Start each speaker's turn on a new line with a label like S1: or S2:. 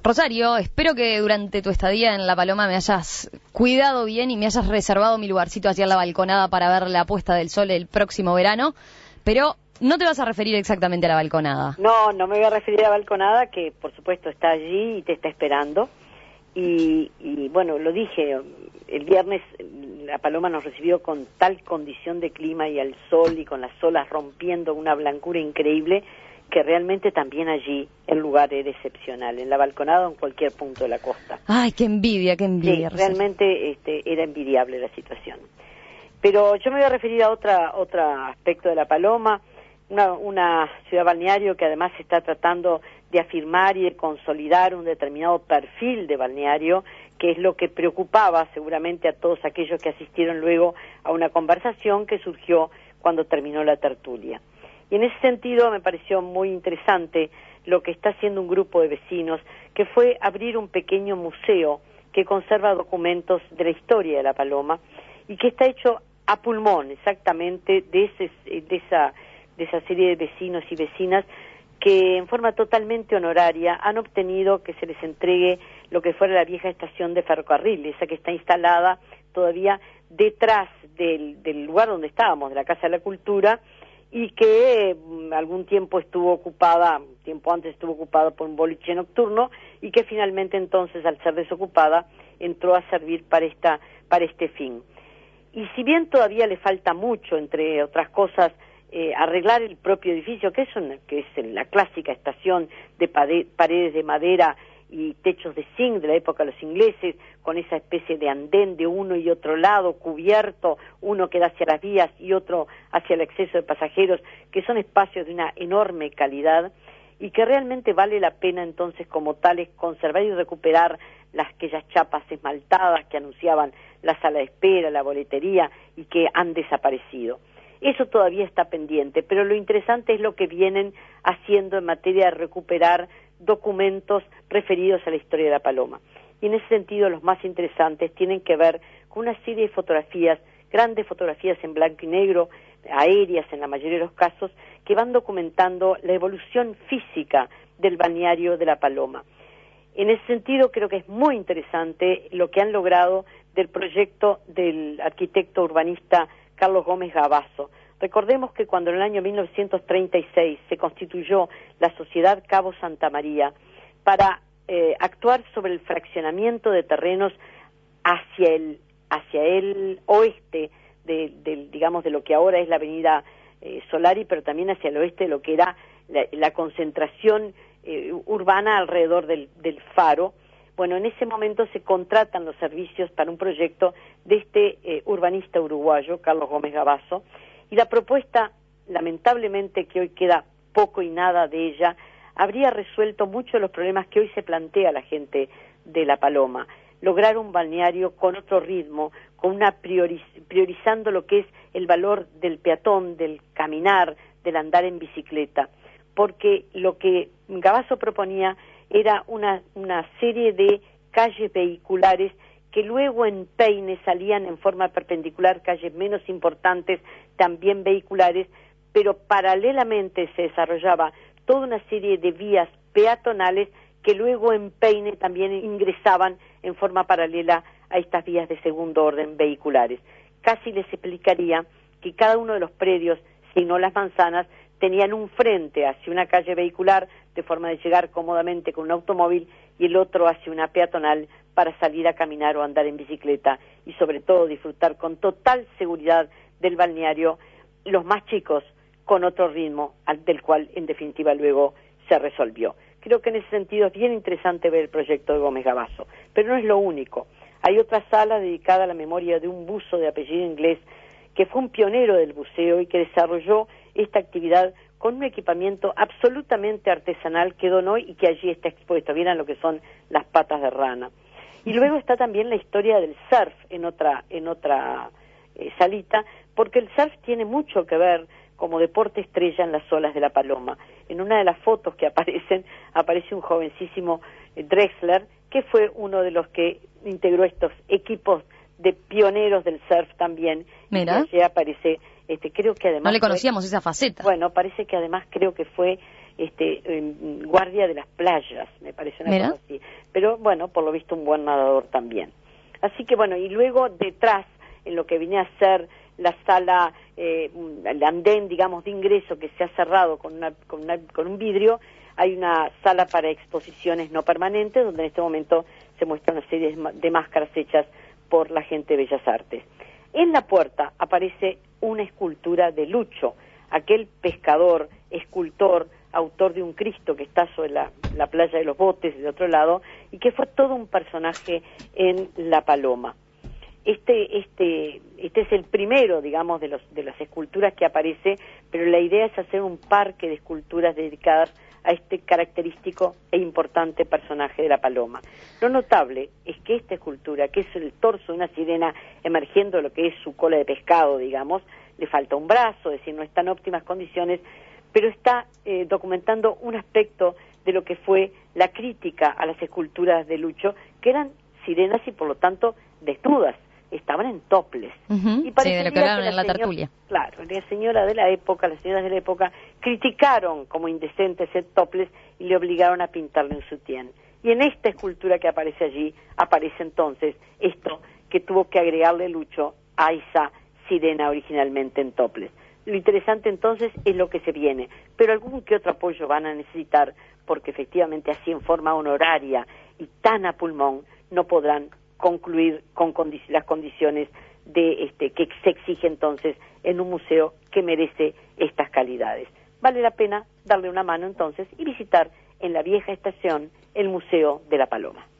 S1: Rosario, espero que durante tu estadía en La Paloma me hayas cuidado bien y me hayas reservado mi lugarcito hacia la balconada para ver la puesta del sol el próximo verano, pero no te vas a referir exactamente a la balconada.
S2: No, no me voy a referir a la balconada, que por supuesto está allí y te está esperando. Y bueno, lo dije, el viernes La Paloma nos recibió con tal condición de clima y al sol y con las olas rompiendo una blancura increíble, que realmente también allí el lugar era excepcional, en la balconada o en cualquier punto de la costa.
S1: Ay, qué envidia, qué envidia.
S2: Sí, realmente era envidiable la situación. Pero yo me voy a referir a otro aspecto de La Paloma, una ciudad balneario que además está tratando de afirmar y de consolidar un determinado perfil de balneario, que es lo que preocupaba seguramente a todos aquellos que asistieron luego a una conversación que surgió cuando terminó la tertulia. Y en ese sentido me pareció muy interesante lo que está haciendo un grupo de vecinos, que fue abrir un pequeño museo que conserva documentos de la historia de La Paloma y que está hecho a pulmón exactamente de esa serie de vecinos y vecinas que en forma totalmente honoraria han obtenido que se les entregue lo que fuera la vieja estación de ferrocarril, esa que está instalada todavía detrás del lugar donde estábamos, de la Casa de la Cultura, y que algún tiempo antes estuvo ocupada por un boliche nocturno, y que finalmente entonces, al ser desocupada, entró a servir para este fin. Y si bien todavía le falta mucho, entre otras cosas, arreglar el propio edificio, que es la clásica estación de paredes de madera y techos de zinc de la época de los ingleses, con esa especie de andén de uno y otro lado, cubierto, uno que da hacia las vías y otro hacia el exceso de pasajeros, que son espacios de una enorme calidad y que realmente vale la pena entonces como tales conservar y recuperar aquellas chapas esmaltadas que anunciaban la sala de espera, la boletería y que han desaparecido. Eso todavía está pendiente, pero lo interesante es lo que vienen haciendo en materia de recuperar documentos referidos a la historia de La Paloma. Y en ese sentido los más interesantes tienen que ver con una serie de fotografías, grandes fotografías en blanco y negro, aéreas en la mayoría de los casos, que van documentando la evolución física del balneario de La Paloma. En ese sentido creo que es muy interesante lo que han logrado del proyecto del arquitecto urbanista Carlos Gómez Gavazo. Recordemos que cuando en el año 1936 se constituyó la Sociedad Cabo Santa María para actuar sobre el fraccionamiento de terrenos hacia el oeste de lo que ahora es la avenida Solari, pero también hacia el oeste de lo que era la concentración urbana alrededor del Faro. Bueno, en ese momento se contratan los servicios para un proyecto de este urbanista uruguayo, Carlos Gómez Gavazo, y la propuesta, lamentablemente que hoy queda poco y nada de ella, habría resuelto muchos de los problemas que hoy se plantea la gente de La Paloma. Lograr un balneario con otro ritmo, priorizando lo que es el valor del peatón, del caminar, del andar en bicicleta, porque lo que Gavazo proponía era una serie de calles vehiculares que luego en Peine salían en forma perpendicular, calles menos importantes, también vehiculares, pero paralelamente se desarrollaba toda una serie de vías peatonales que luego en Peine también ingresaban en forma paralela a estas vías de segundo orden vehiculares. Casi les explicaría que cada uno de los predios, si no las manzanas, tenían un frente hacia una calle vehicular de forma de llegar cómodamente con un automóvil y el otro hacia una peatonal para salir a caminar o andar en bicicleta y sobre todo disfrutar con total seguridad del balneario, los más chicos con otro ritmo del cual en definitiva luego se resolvió. Creo que en ese sentido es bien interesante ver el proyecto de Gómez Gavazo, pero no es lo único. Hay otra sala dedicada a la memoria de un buzo de apellido inglés que fue un pionero del buceo y que desarrolló esta actividad con un equipamiento absolutamente artesanal que donó y que allí está expuesto. Vieran lo que son las patas de rana. Y luego está también la historia del surf en otra salita, porque el surf tiene mucho que ver como deporte estrella en las olas de La Paloma. En una de las fotos que aparece un jovencísimo Drexler, que fue uno de los que integró estos equipos de pioneros del surf también.
S1: Mira.
S2: Y allí aparece, creo que además...
S1: No le conocíamos esa faceta.
S2: Bueno, parece que además creo que fue guardia de las playas, me parece una cosa así. Pero bueno, por lo visto un buen nadador también. Así que bueno, y luego detrás, en lo que venía a ser la sala, el andén, digamos, de ingreso que se ha cerrado con un vidrio, hay una sala para exposiciones no permanentes, donde en este momento se muestra una serie de máscaras hechas por la gente de Bellas Artes. En la puerta aparece una escultura de Lucho, aquel pescador, escultor, autor de un Cristo que está sobre la playa de los botes de otro lado, y que fue todo un personaje en La Paloma. Este es el primero, digamos, de las esculturas que aparece, pero la idea es hacer un parque de esculturas dedicadas a este característico e importante personaje de La Paloma. Lo notable es que esta escultura, que es el torso de una sirena emergiendo lo que es su cola de pescado, digamos, le falta un brazo, es decir, no está en óptimas condiciones, pero está documentando un aspecto de lo que fue la crítica a las esculturas de Lucho, que eran sirenas y por lo tanto desnudas, estaban en toples.
S1: Y sí, de lo que hablaron en la tertulia.
S2: Claro, las señoras de la época criticaron como indecente ese toples y le obligaron a pintarle un sutién. Y en esta escultura que aparece allí, aparece entonces esto que tuvo que agregarle Lucho a esa sirena originalmente en toples. Lo interesante entonces es lo que se viene, pero algún que otro apoyo van a necesitar, porque efectivamente así en forma honoraria y tan a pulmón no podrán concluir con las condiciones de que se exige entonces en un museo que merece estas calidades. Vale la pena darle una mano entonces y visitar en la vieja estación el Museo de La Paloma.